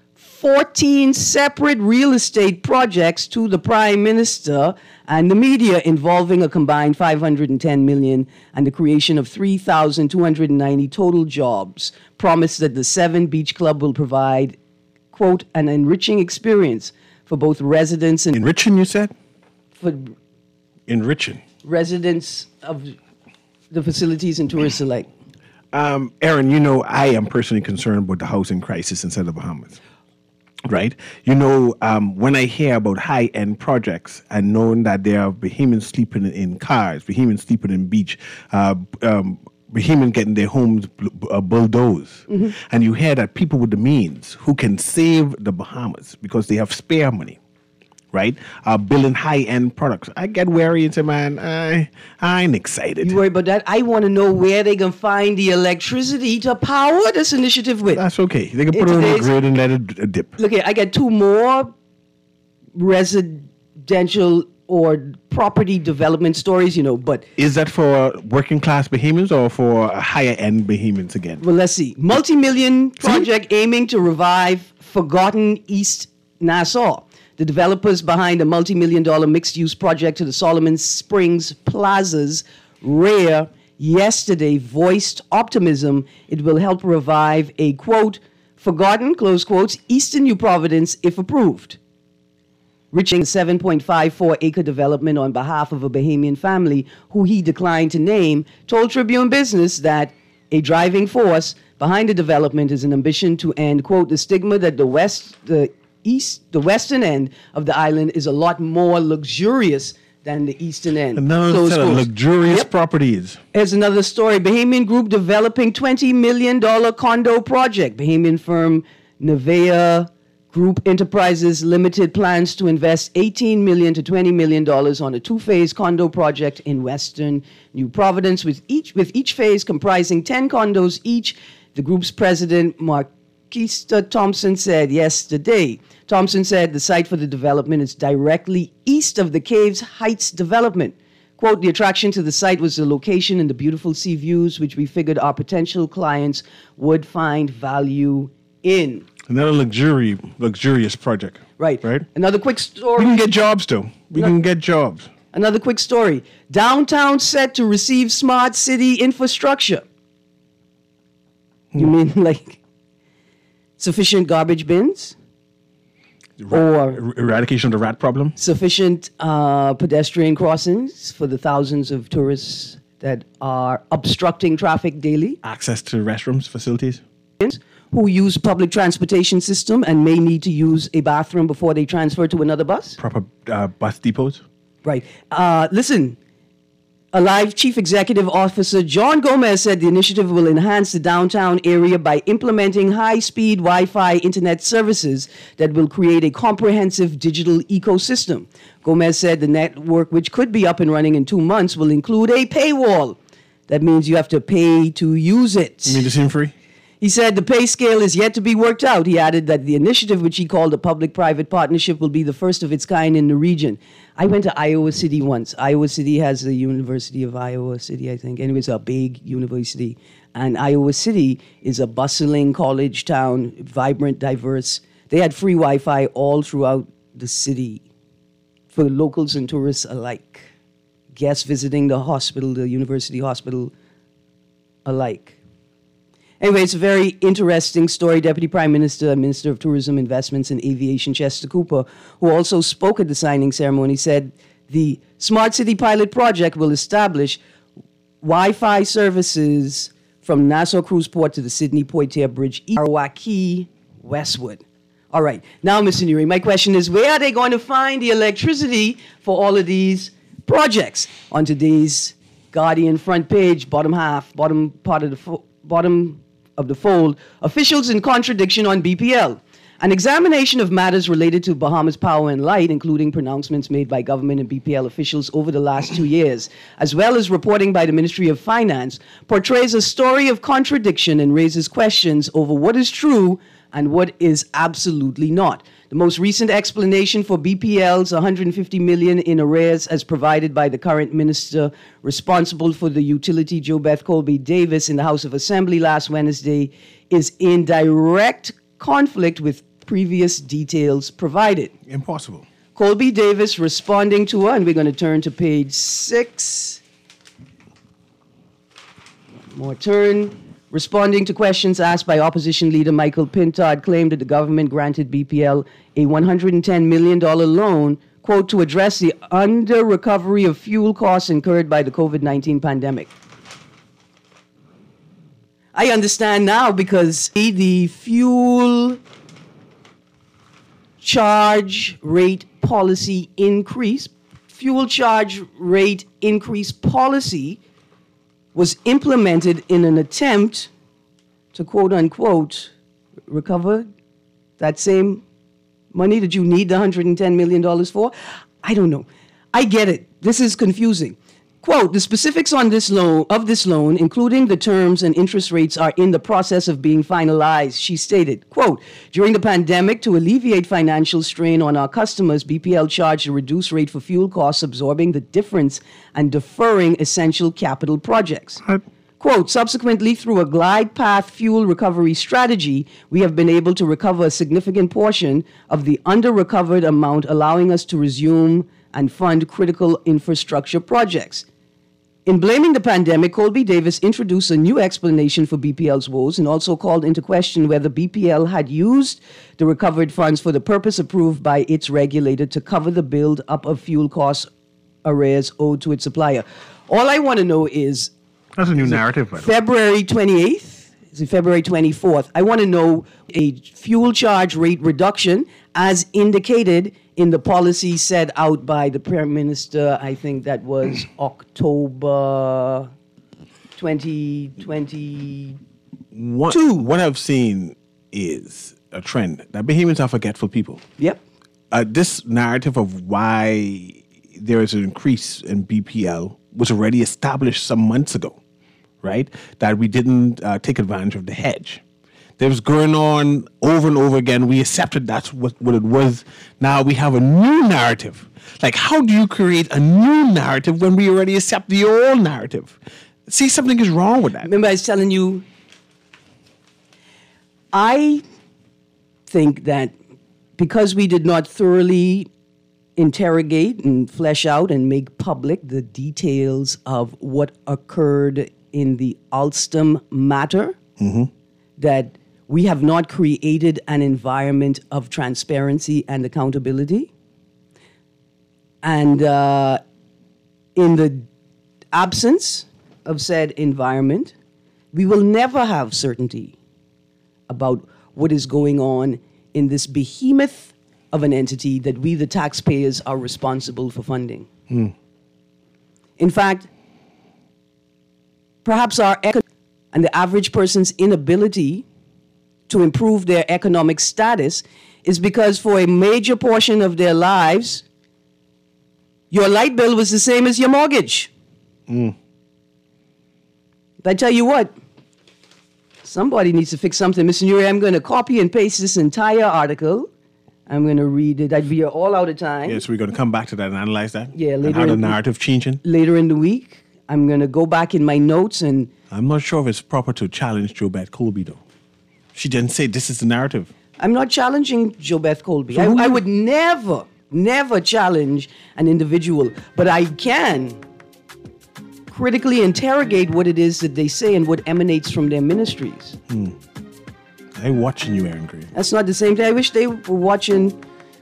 S2: fourteen separate real estate projects to the Prime Minister and the media involving a combined five hundred ten million dollars and the creation of three thousand two hundred ninety total jobs, promised that the Seven Beach Club will provide, quote, an enriching experience for both residents and...
S3: Enriching, you said?
S2: For
S3: Enriching.
S2: residents of the facilities and tourists alike.
S3: Um, Aaron, you know, I am personally concerned about the housing crisis inside the Bahamas. Right? You know, um, when I hear about high-end projects and knowing that there are Bahamians sleeping in cars, Bahamians sleeping in beach, uh, um, Bahamians getting their homes uh, bulldozed, mm-hmm. and you hear that people with the means who can save the Bahamas because they have spare money, right, are building high-end products. I get wary and say, man, I, I ain't excited.
S2: You worry about that? I want to know where they can find the electricity to power this initiative with.
S3: That's okay. They can put it on the grid and let it dip.
S2: Look here, I got two more residential or property development stories, you know, but...
S3: Is that for working class Bahamians or for higher end Bahamians again?
S2: Well, let's see. Multi-million project aiming to revive forgotten East Nassau. The developers behind a multi-million dollar mixed-use project to the Solomon Springs Plaza's rear yesterday voiced optimism it will help revive a, quote, forgotten, close quotes, Eastern New Providence if approved. Reaching a seven point five four acre development on behalf of a Bahamian family who he declined to name, told Tribune Business that a driving force behind the development is an ambition to end, quote, the stigma that the West, the East, the western end of the island is a lot more luxurious than the eastern end.
S3: Another set of luxurious yep. properties.
S2: Here's another story. Bahamian group developing twenty million dollars condo project. Bahamian firm Nevea Group Enterprises Limited plans to invest eighteen million dollars to twenty million dollars on a two-phase condo project in western New Providence, with each, with each phase comprising ten condos each. The group's president, Marquista Thompson, said yesterday. Thompson said the site for the development is directly east of the Caves Heights development. Quote, the attraction to the site was the location and the beautiful sea views, which we figured our potential clients would find value in.
S3: Another luxury, luxurious project.
S2: Right.
S3: Right.
S2: Another quick story.
S3: We can get jobs, too. We no. can get jobs.
S2: Another quick story. Downtown set to receive smart city infrastructure. Hmm. You mean like sufficient garbage bins?
S3: Or eradication of the rat problem?
S2: Sufficient uh, pedestrian crossings for the thousands of tourists that are obstructing traffic daily.
S3: Access to restrooms, facilities.
S2: Who use public transportation system and may need to use a bathroom before they transfer to another bus.
S3: Proper uh, bus depots.
S2: Right. Uh, listen, Alive Chief Executive Officer John Gomez said the initiative will enhance the downtown area by implementing high-speed Wi-Fi internet services that will create a comprehensive digital ecosystem. Gomez said the network, which could be up and running in two months, will include a paywall. That means you have to pay to use it.
S3: You mean the SIM free?
S2: He said the pay scale is yet to be worked out. He added that the initiative, which he called a public-private partnership, will be the first of its kind in the region. I went to Iowa City once. Iowa City has the University of Iowa City, I think. Anyways, a big university. And Iowa City is a bustling college town, vibrant, diverse. They had free Wi-Fi all throughout the city for locals and tourists alike. Guests visiting the hospital, the university hospital alike. Anyway, it's a very interesting story. Deputy Prime Minister, Minister of Tourism, Investments and Aviation, Chester Cooper, who also spoke at the signing ceremony, said the Smart City Pilot Project will establish Wi-Fi services from Nassau Cruise Port to the Sydney Poitiers Bridge, Arawaki, westward. All right. Now, Mister Nuri, my question is, where are they going to find the electricity for all of these projects? On today's Guardian front page, bottom half, bottom part of the fo- bottom of the fold, officials in contradiction on B P L. An examination of matters related to Bahamas Power and Light, including pronouncements made by government and B P L officials over the last two years, as well as reporting by the Ministry of Finance, portrays a story of contradiction and raises questions over what is true and what is absolutely not. The most recent explanation for B P L's one hundred fifty million dollars in arrears, as provided by the current minister responsible for the utility, Jo Beth Colby Davis, in the House of Assembly last Wednesday, is in direct conflict with previous details provided.
S3: Impossible.
S2: Colby Davis responding to her, and we're going to turn to page six. One more turn. Responding to questions asked by opposition leader Michael Pintard, claimed that the government granted B P L a one hundred ten million dollars loan, quote, to address the under-recovery of fuel costs incurred by the COVID nineteen pandemic. I understand now because the fuel charge rate policy increase, fuel charge rate increase policy was implemented in an attempt to, quote unquote, recover that same money that you need the one hundred ten million dollars for. I don't know. I get it. This is confusing. Quote, the specifics on this loan of this loan, including the terms and interest rates, are in the process of being finalized, she stated. Quote, during the pandemic, to alleviate financial strain on our customers, B P L charged a reduced rate for fuel costs, absorbing the difference and deferring essential capital projects. What? Quote, subsequently, through a glide path fuel recovery strategy, we have been able to recover a significant portion of the under-recovered amount, allowing us to resume and fund critical infrastructure projects. In blaming the pandemic, Colby Davis introduced a new explanation for B P L's woes and also called into question whether B P L had used the recovered funds for the purpose approved by its regulator to cover the build-up of fuel cost arrears owed to its supplier. All I want to know is...
S3: That's a new narrative, by the way.
S2: February twenty-eighth, is it February twenty-fourth? I want to know a fuel charge rate reduction as indicated in the policy set out by the Prime Minister. I think that was October twenty twenty-two.
S3: What, what I've seen is a trend that Bahamians are forgetful people.
S2: Yep.
S3: Uh, this narrative of why there is an increase in B P L was already established some months ago, right? That we didn't uh, take advantage of the hedge. That was going on over and over again. We accepted that's what, what it was. Now we have a new narrative. Like, how do you create a new narrative when we already accept the old narrative? See, something is wrong with that.
S2: Remember I was telling you, I think that because we did not thoroughly interrogate and flesh out and make public the details of what occurred in the Alstom matter,
S3: mm-hmm.
S2: that we have not created an environment of transparency and accountability. And uh, in the absence of said environment, we will never have certainty about what is going on in this behemoth of an entity that we, the taxpayers, are responsible for funding.
S3: Mm.
S2: In fact, perhaps our econ- and the average person's inability to improve their economic status is because for a major portion of their lives, your light bill was the same as your mortgage.
S3: Mm.
S2: But I tell you what, somebody needs to fix something. Mister Nuri, I'm going to copy and paste this entire article. I'm going to read it. I'd be here all out of time.
S3: Yeah, so we're going to come back to that and analyze that?
S2: Yeah, later.
S3: And how the
S2: in,
S3: narrative changing?
S2: Later in the week, I'm going to go back in my notes and...
S3: I'm not sure if it's proper to challenge JoBeth Colby, though. She didn't say this is the narrative.
S2: I'm not challenging JoBeth Colby. So I, I would never, never challenge an individual. But I can critically interrogate what it is that they say and what emanates from their ministries.
S3: Hmm. I'm watching you, Aaron Green.
S2: That's not the same thing. I wish they were watching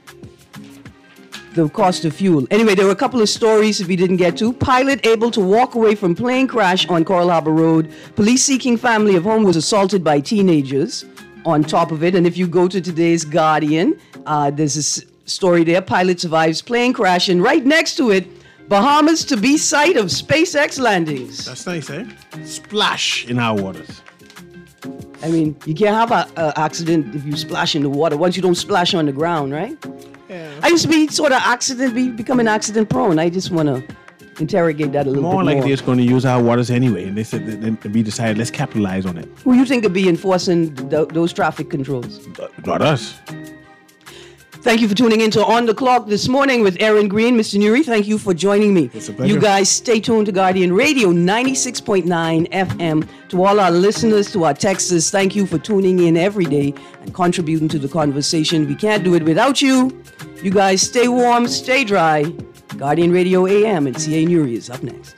S2: the cost of fuel. Anyway, there were a couple of stories if we didn't get to. Pilot able to walk away from plane crash on Coral Harbor Road. Police seeking family of home was assaulted by teenagers on top of it. And if you go to today's Guardian, uh, there's a s- story there. Pilot survives plane crash. And right next to it, Bahamas to be site of SpaceX landings.
S3: That's nice, eh? Splash in our waters.
S2: I mean, you can't have an accident if you splash in the water. Once you don't splash on the ground, right?
S3: Yeah.
S2: I used to be sort of accident, be becoming accident prone. I just want to interrogate that a little
S3: more
S2: bit
S3: like
S2: more.
S3: they're just going to use our waters anyway, and they said and we decided let's capitalize on it.
S2: Who you think would be enforcing th- those traffic controls?
S3: Uh, not us.
S2: Thank you for tuning in to On the Clock this morning with Aaron Green. Mister Nuri, thank you for joining me.
S3: It's a pleasure.
S2: You guys stay tuned to Guardian Radio ninety-six point nine F M. To all our listeners, to our texters, thank you for tuning in every day and contributing to the conversation. We can't do it without you. You guys stay warm, stay dry. Guardian Radio A M and C A Nuri is up next.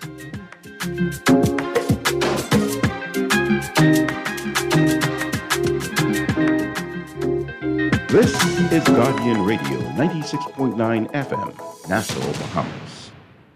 S15: This is Guardian Radio ninety-six point nine F M, Nassau, Bahamas.